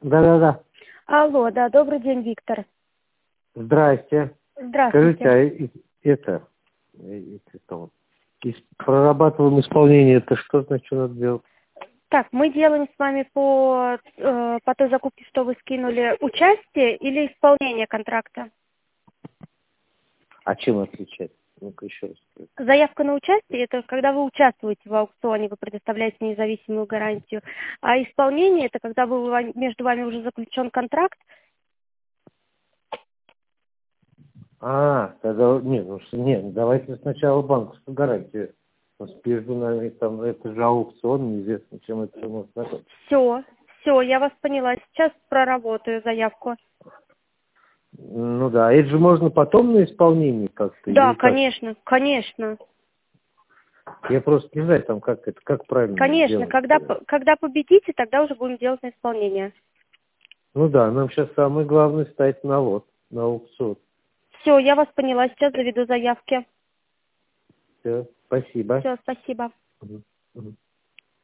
Да-да-да. Алло, да, добрый день, Виктор. Здрасте. Скажите, Здравствуйте. прорабатываем исполнение, это что значит надо делать? Так, мы делаем с вами по той закупке, что вы скинули, участие или исполнение контракта? А чем отличать? Ну-ка еще раз скажи. Заявка на участие– это когда вы участвуете в аукционе, вы предоставляете независимую гарантию. А исполнение– это когда между вами уже заключен контракт. Тогда, давайте сначала банковскую гарантию. Между нами там, это же аукцион, неизвестно, чем это может закончиться. Все, я вас поняла. Сейчас проработаю заявку. Ну да, это же можно потом на исполнение как-то Да, или как? конечно. Я просто не знаю, там как это, как правильно Конечно, сделать. когда победите, тогда уже будем делать на исполнение. Ну да, нам сейчас самое главное ставить на лот, на аукцион. Все, я вас поняла. Сейчас заведу заявки. Все, спасибо. Все, спасибо. Мгм. Мгм.